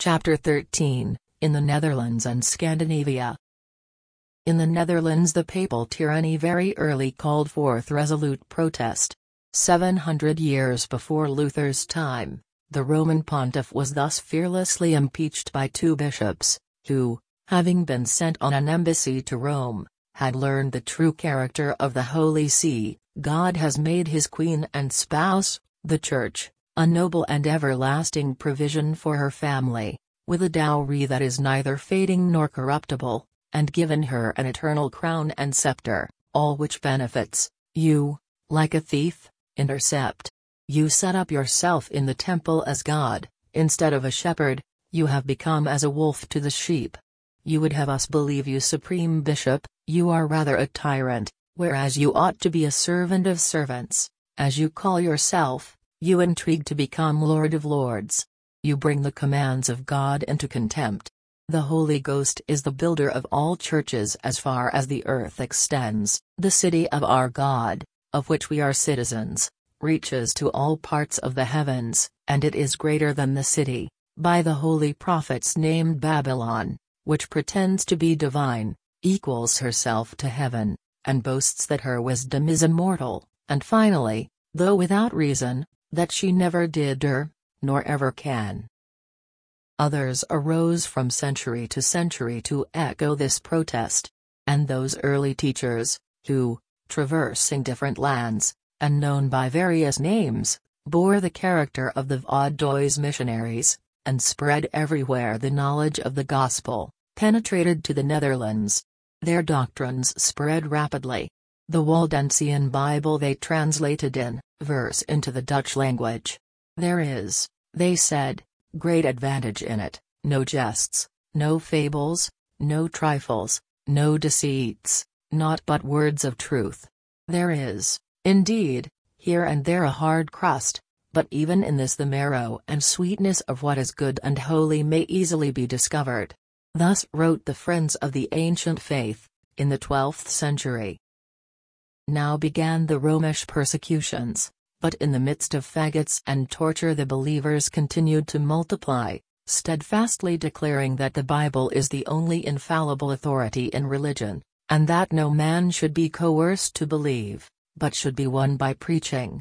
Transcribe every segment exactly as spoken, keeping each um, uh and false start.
Chapter thirteen, in the Netherlands and Scandinavia. In the Netherlands the papal tyranny very early called forth resolute protest. Seven hundred years before Luther's time, the Roman pontiff was thus fearlessly impeached by two bishops, who, having been sent on an embassy to Rome, had learned the true character of the Holy See. God has made his queen and spouse, the Church, a noble and everlasting provision for her family, with a dowry that is neither fading nor corruptible, and given her an eternal crown and scepter, all which benefits, you, like a thief, intercept. You set up yourself in the temple as God, instead of a shepherd, you have become as a wolf to the sheep. You would have us believe you supreme bishop, you are rather a tyrant, whereas you ought to be a servant of servants, as you call yourself. You intrigue to become Lord of Lords. You bring the commands of God into contempt. The Holy Ghost is the builder of all churches as far as the earth extends. The city of our God, of which we are citizens, reaches to all parts of the heavens, and it is greater than the city, by the holy prophets named Babylon, which pretends to be divine, equals herself to heaven, and boasts that her wisdom is immortal, and finally, though without reason, that she never did err, nor ever can. Others arose from century to century to echo this protest, and those early teachers, who, traversing different lands, and known by various names, bore the character of the Vaudois missionaries, and spread everywhere the knowledge of the gospel, penetrated to the Netherlands. Their doctrines spread rapidly. The Waldensian Bible they translated in verse into the Dutch language. There is, they said, great advantage in it, no jests, no fables, no trifles, no deceits, naught but words of truth. There is, indeed, here and there a hard crust, but even in this the marrow and sweetness of what is good and holy may easily be discovered. Thus wrote the Friends of the Ancient Faith, in the twelfth century. Now began the Romish persecutions, but in the midst of faggots and torture the believers continued to multiply, steadfastly declaring that the Bible is the only infallible authority in religion, and that no man should be coerced to believe, but should be won by preaching.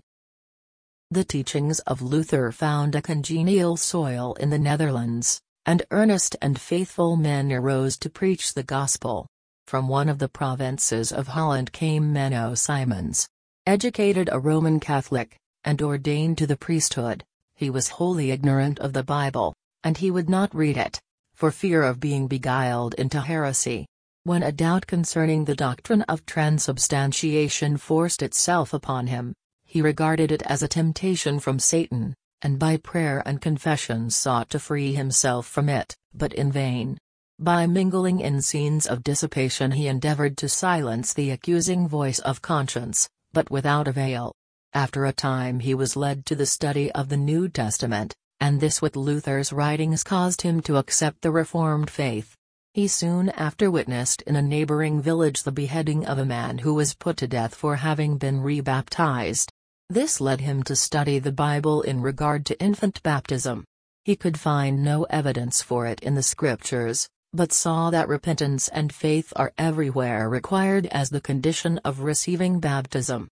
The teachings of Luther found a congenial soil in the Netherlands, and earnest and faithful men arose to preach the gospel. From one of the provinces of Holland came Menno Simons. Educated a Roman Catholic, and ordained to the priesthood, he was wholly ignorant of the Bible, and he would not read it, for fear of being beguiled into heresy. When a doubt concerning the doctrine of transubstantiation forced itself upon him, he regarded it as a temptation from Satan, and by prayer and confession sought to free himself from it, but in vain. By mingling in scenes of dissipation he endeavored to silence the accusing voice of conscience, but without avail. After a time he was led to the study of the New Testament, and this with Luther's writings caused him to accept the Reformed faith. He soon after witnessed in a neighboring village the beheading of a man who was put to death for having been rebaptized. This led him to study the Bible in regard to infant baptism. He could find no evidence for it in the Scriptures, but saw that repentance and faith are everywhere required as the condition of receiving baptism.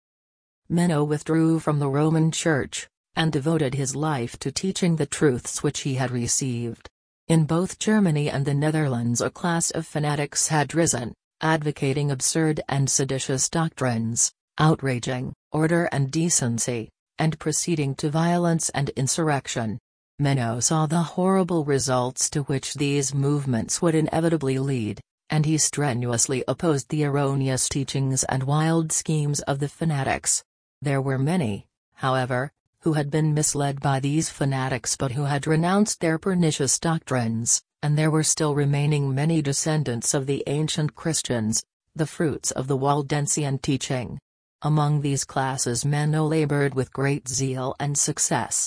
Menno withdrew from the Roman Church, and devoted his life to teaching the truths which he had received. In both Germany and the Netherlands a class of fanatics had risen, advocating absurd and seditious doctrines, outraging order and decency, and proceeding to violence and insurrection. Menno saw the horrible results to which these movements would inevitably lead, and he strenuously opposed the erroneous teachings and wild schemes of the fanatics. There were many, however, who had been misled by these fanatics but who had renounced their pernicious doctrines, and there were still remaining many descendants of the ancient Christians, the fruits of the Waldensian teaching. Among these classes Menno labored with great zeal and success.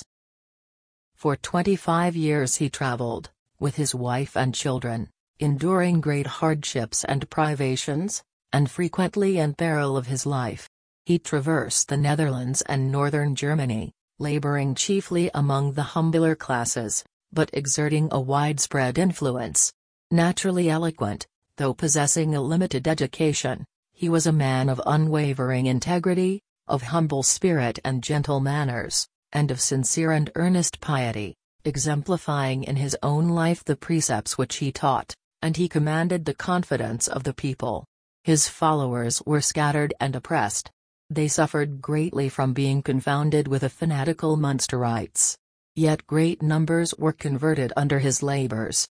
For twenty-five years he traveled, with his wife and children, enduring great hardships and privations, and frequently in peril of his life. He traversed the Netherlands and northern Germany, laboring chiefly among the humbler classes, but exerting a widespread influence. Naturally eloquent, though possessing a limited education, he was a man of unwavering integrity, of humble spirit and gentle manners, and of sincere and earnest piety, exemplifying in his own life the precepts which he taught, and he commanded the confidence of the people. His followers were scattered and oppressed. They suffered greatly from being confounded with the fanatical Munsterites. Yet great numbers were converted under his labors.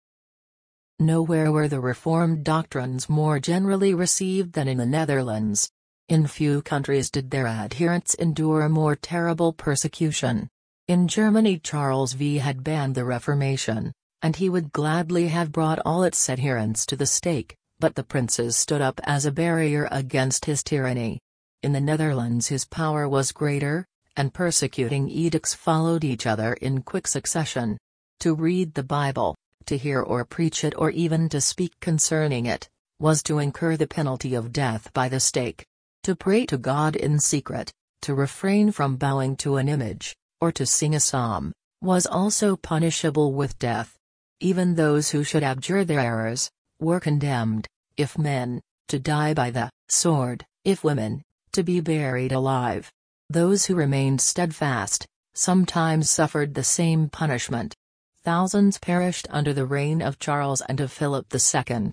Nowhere were the Reformed doctrines more generally received than in the Netherlands. In few countries did their adherents endure a more terrible persecution. In Germany Charles the Second had banned the Reformation, and he would gladly have brought all its adherents to the stake, but the princes stood up as a barrier against his tyranny. In the Netherlands his power was greater, and persecuting edicts followed each other in quick succession. To read the Bible, to hear or preach it or even to speak concerning it, was to incur the penalty of death by the stake. To pray to God in secret, to refrain from bowing to an image, or to sing a psalm, was also punishable with death. Even those who should abjure their errors, were condemned, if men, to die by the sword, if women, to be buried alive. Those who remained steadfast, sometimes suffered the same punishment. Thousands perished under the reign of Charles and of Philip the Second.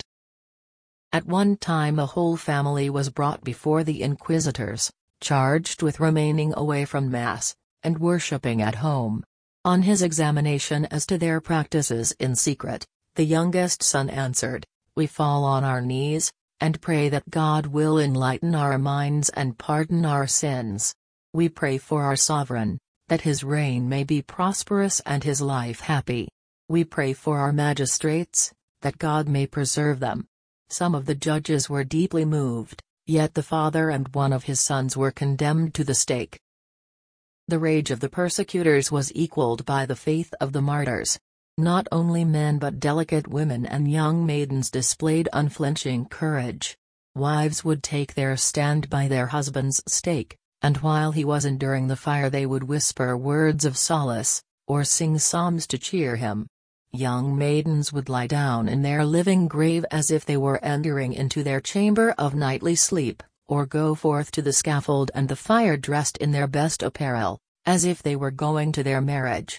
At one time a whole family was brought before the inquisitors, charged with remaining away from Mass, and worshipping at home. On his examination as to their practices in secret, the youngest son answered, "We fall on our knees, and pray that God will enlighten our minds and pardon our sins. We pray for our sovereign, that his reign may be prosperous and his life happy. We pray for our magistrates, that God may preserve them." Some of the judges were deeply moved, yet the father and one of his sons were condemned to the stake. The rage of the persecutors was equalled by the faith of the martyrs. Not only men but delicate women and young maidens displayed unflinching courage. Wives would take their stand by their husband's stake, and while he was enduring the fire they would whisper words of solace, or sing psalms to cheer him. Young maidens would lie down in their living grave as if they were entering into their chamber of nightly sleep, or go forth to the scaffold and the fire dressed in their best apparel, as if they were going to their marriage.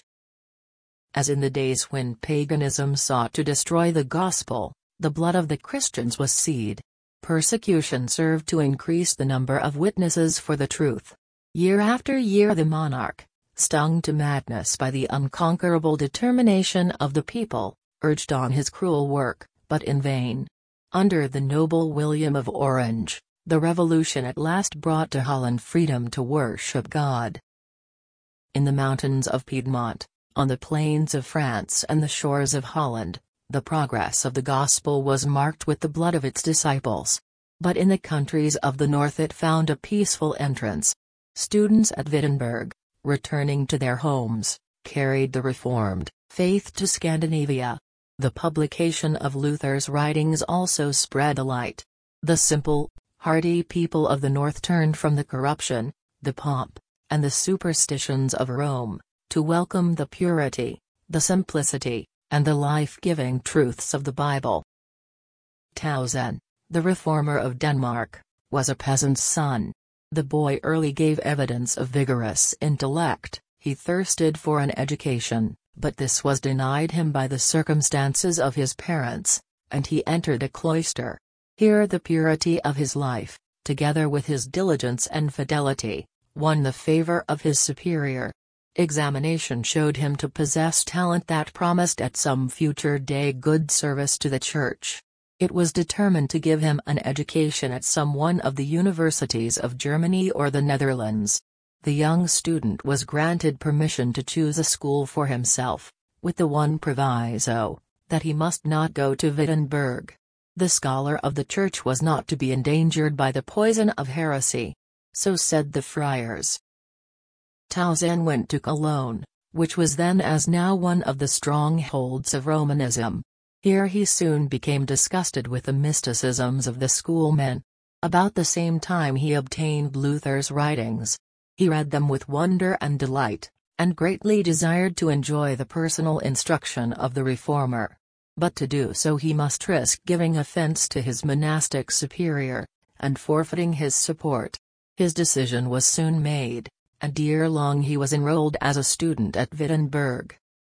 As in the days when paganism sought to destroy the gospel, the blood of the Christians was seed. Persecution served to increase the number of witnesses for the truth. Year after year the monarch, stung to madness by the unconquerable determination of the people, urged on his cruel work, but in vain. Under the noble William of Orange, the revolution at last brought to Holland freedom to worship God. In the mountains of Piedmont, on the plains of France and the shores of Holland, the progress of the gospel was marked with the blood of its disciples. But in the countries of the north it found a peaceful entrance. Students at Wittenberg, returning to their homes, carried the Reformed faith to Scandinavia. The publication of Luther's writings also spread a light. The simple, hardy people of the north turned from the corruption, the pomp, and the superstitions of Rome, to welcome the purity, the simplicity, and the life-giving truths of the Bible. Tausen, the reformer of Denmark, was a peasant's son. The boy early gave evidence of vigorous intellect. He thirsted for an education, but this was denied him by the circumstances of his parents, and he entered a cloister. Here the purity of his life, together with his diligence and fidelity, won the favor of his superior. Examination showed him to possess talent that promised at some future day good service to the Church. It was determined to give him an education at some one of the universities of Germany or the Netherlands. The young student was granted permission to choose a school for himself, with the one proviso, that he must not go to Wittenberg. The scholar of the Church was not to be endangered by the poison of heresy. So said the friars. Tausen went to Cologne, which was then as now one of the strongholds of Romanism. Here he soon became disgusted with the mysticisms of the schoolmen. About the same time he obtained Luther's writings. He read them with wonder and delight, and greatly desired to enjoy the personal instruction of the reformer. But to do so he must risk giving offense to his monastic superior, and forfeiting his support. His decision was soon made, and ere long he was enrolled as a student at Wittenberg.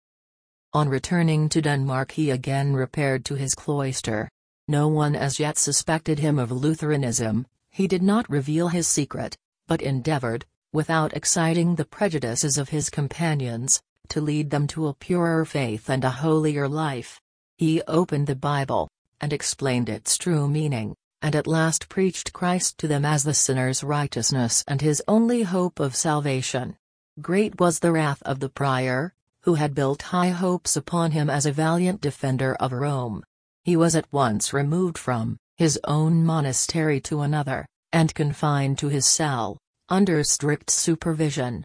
On returning to Denmark he again repaired to his cloister. No one as yet suspected him of Lutheranism. He did not reveal his secret, but endeavored, without exciting the prejudices of his companions, to lead them to a purer faith and a holier life. He opened the Bible, and explained its true meaning, and at last preached Christ to them as the sinner's righteousness and his only hope of salvation. Great was the wrath of the prior, who had built high hopes upon him as a valiant defender of Rome. He was at once removed from his own monastery to another, and confined to his cell, under strict supervision.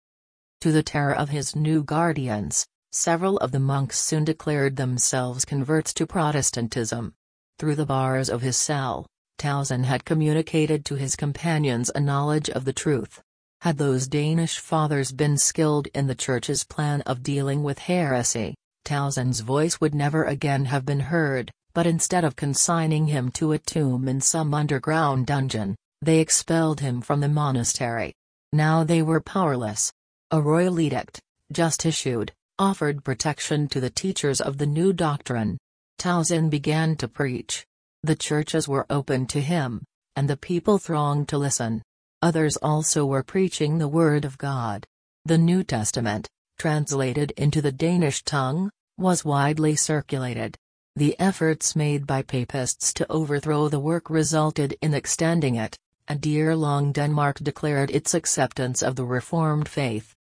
To the terror of his new guardians, several of the monks soon declared themselves converts to Protestantism. Through the bars of his cell, Tausen had communicated to his companions a knowledge of the truth. Had those Danish fathers been skilled in the Church's plan of dealing with heresy, Tausen's voice would never again have been heard, but instead of consigning him to a tomb in some underground dungeon, they expelled him from the monastery. Now they were powerless. A royal edict, just issued, offered protection to the teachers of the new doctrine. Tausen began to preach. The churches were open to him, and the people thronged to listen. Others also were preaching the Word of God. The New Testament, translated into the Danish tongue, was widely circulated. The efforts made by papists to overthrow the work resulted in extending it, and ere long Denmark declared its acceptance of the Reformed faith.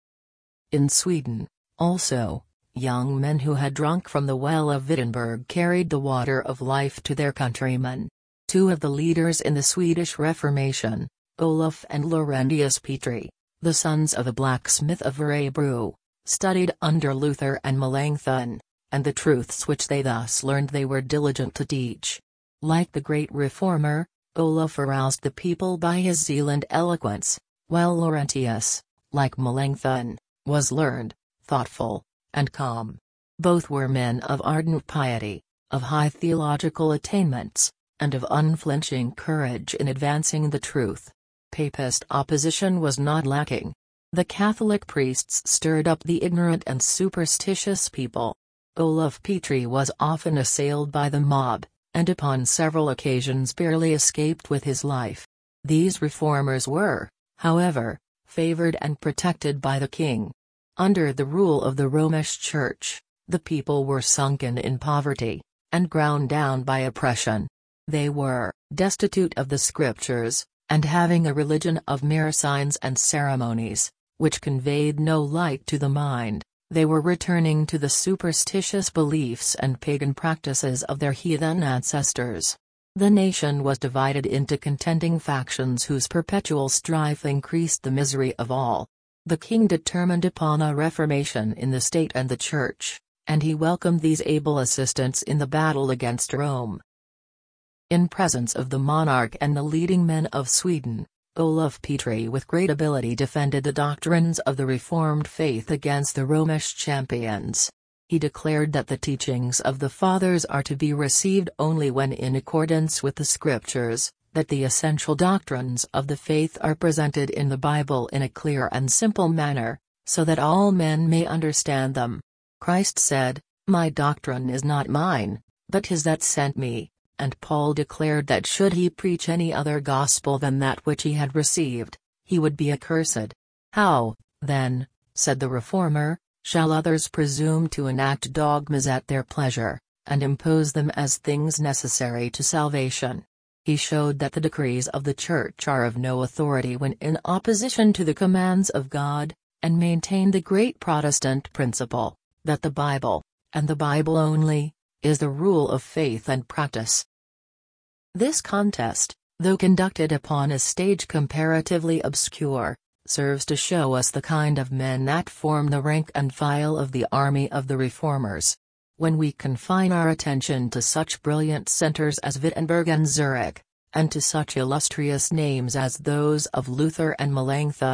In Sweden, also, young men who had drunk from the well of Wittenberg carried the water of life to their countrymen. Two of the leaders in the Swedish Reformation, Olaf and Laurentius Petri, the sons of a blacksmith of Örebro, studied under Luther and Melanchthon, and the truths which they thus learned they were diligent to teach. Like the great reformer, Olaf aroused the people by his zeal and eloquence, while Laurentius, like Melanchthon, was learned, thoughtful, and calm. Both were men of ardent piety, of high theological attainments, and of unflinching courage in advancing the truth. Papist opposition was not lacking. The Catholic priests stirred up the ignorant and superstitious people. Olaf Petri was often assailed by the mob, and upon several occasions barely escaped with his life. These reformers were, however, favored and protected by the king. Under the rule of the Romish Church, the people were sunken in poverty, and ground down by oppression. They were destitute of the Scriptures, and having a religion of mere signs and ceremonies, which conveyed no light to the mind, they were returning to the superstitious beliefs and pagan practices of their heathen ancestors. The nation was divided into contending factions whose perpetual strife increased the misery of all. The king determined upon a reformation in the state and the church, and he welcomed these able assistants in the battle against Rome. In presence of the monarch and the leading men of Sweden, Olaf Petri with great ability defended the doctrines of the Reformed faith against the Romish champions. He declared that the teachings of the Fathers are to be received only when in accordance with the Scriptures, that the essential doctrines of the faith are presented in the Bible in a clear and simple manner, so that all men may understand them. Christ said, "My doctrine is not mine, but his that sent me," and Paul declared that should he preach any other gospel than that which he had received, he would be accursed. How, then, said the Reformer, shall others presume to enact dogmas at their pleasure, and impose them as things necessary to salvation? He showed that the decrees of the Church are of no authority when in opposition to the commands of God, and maintained the great Protestant principle, that the Bible, and the Bible only, is the rule of faith and practice. This contest, though conducted upon a stage comparatively obscure, serves to show us the kind of men that form the rank and file of the army of the Reformers. When we confine our attention to such brilliant centers as Wittenberg and Zurich, and to such illustrious names as those of Luther and Melanchthon,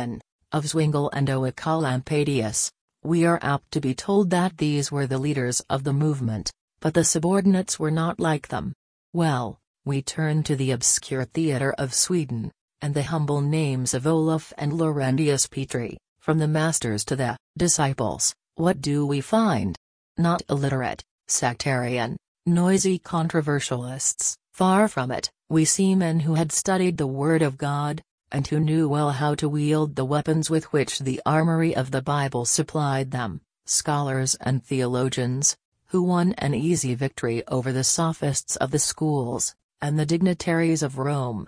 of Zwingli and Oecolampadius, we are apt to be told that these were the leaders of the movement, but the subordinates were not like them. Well, we turn to the obscure theatre of Sweden, and the humble names of Olaf and Laurentius Petri, from the masters to the disciples. What do we find? Not illiterate, sectarian, noisy controversialists, far from it. We see men who had studied the Word of God, and who knew well how to wield the weapons with which the armory of the Bible supplied them, scholars and theologians, who won an easy victory over the sophists of the schools, and the dignitaries of Rome.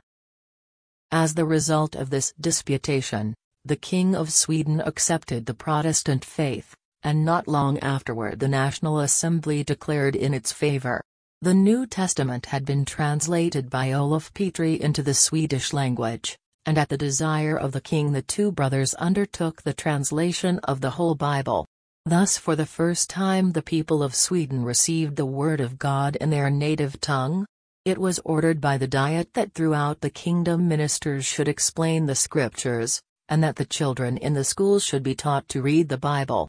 As the result of this disputation, the King of Sweden accepted the Protestant faith, and not long afterward the National Assembly declared in its favor. The New Testament had been translated by Olaf Petri into the Swedish language, and at the desire of the king the two brothers undertook the translation of the whole Bible. Thus for the first time the people of Sweden received the Word of God in their native tongue. It was ordered by the Diet that throughout the kingdom ministers should explain the Scriptures, and that the children in the schools should be taught to read the Bible.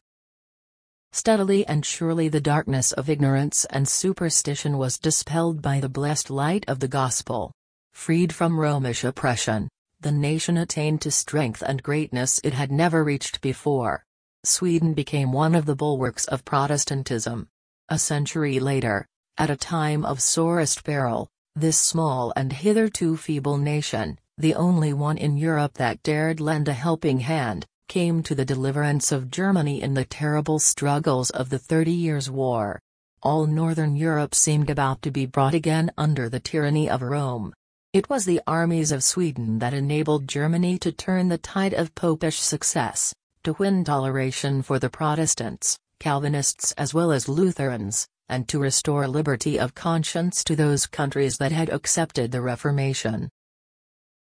Steadily and surely the darkness of ignorance and superstition was dispelled by the blessed light of the gospel. Freed from Romish oppression, the nation attained to strength and greatness it had never reached before. Sweden became one of the bulwarks of Protestantism. A century later, at a time of sorest peril, this small and hitherto feeble nation, the only one in Europe that dared lend a helping hand, came to the deliverance of Germany in the terrible struggles of the Thirty Years' War. All northern Europe seemed about to be brought again under the tyranny of Rome. It was the armies of Sweden that enabled Germany to turn the tide of popish success, to win toleration for the Protestants, Calvinists as well as Lutherans, and to restore liberty of conscience to those countries that had accepted the Reformation.